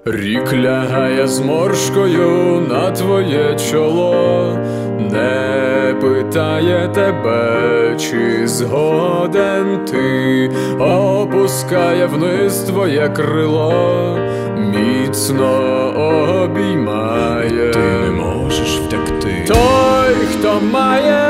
Рік лягає зморшкою на твоє чоло, не питає тебе, чи згоден ти, опускає вниз твоє крило, міцно обіймає. Ти не можеш втекти. Той, хто має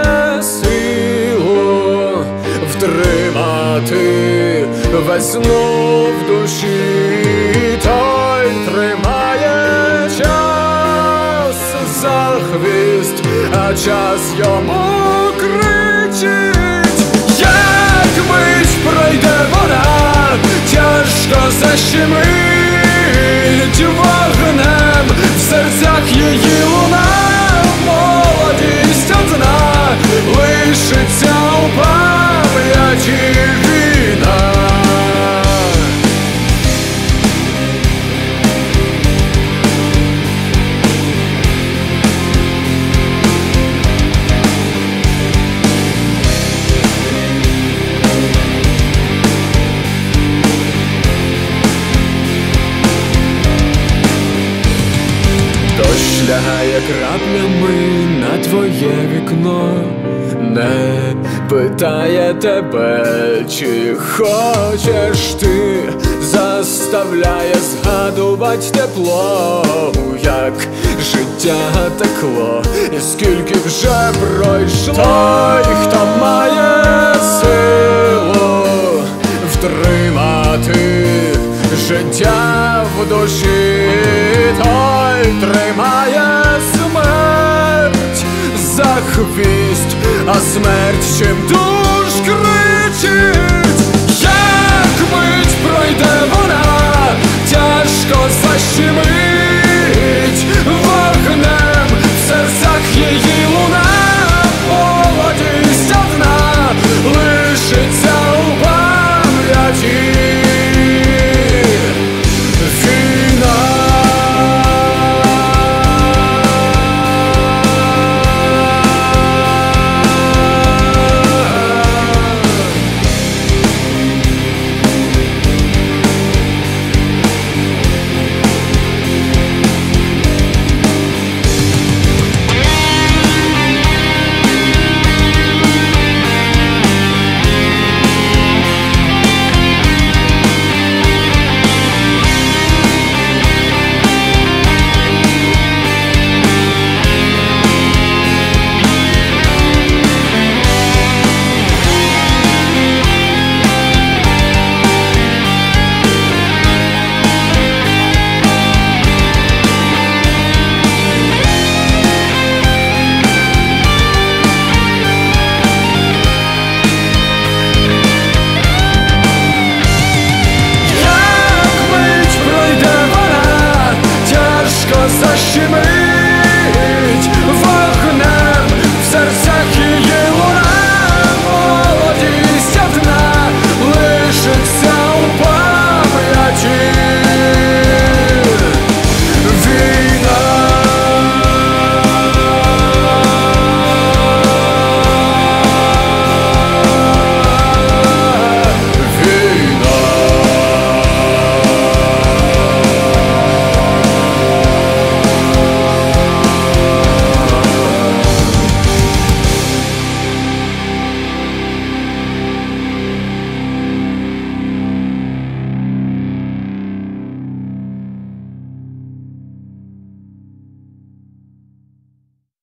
силу втримати весну в душі, той тримає час за хвіст, а час йому кричить. Як мить пройде вона, тяжко защемить вогнем в серцях її луна. Молодість одна лишиться у пам'яті війна. Дощ лягає краплями на твоє вікно, не питає тебе, чи хочеш ти, заставляє згадувати тепло, як життя текло, і скільки вже пройшло. Той, хто має силу втримати життя в душі, той тримає смерть за хвіст, а смерть чим душ кричить. Як мить пройде вона, тяжко защемить вогнем в серцях її луна. Молодість одна лишиться у пам'яті. Защемить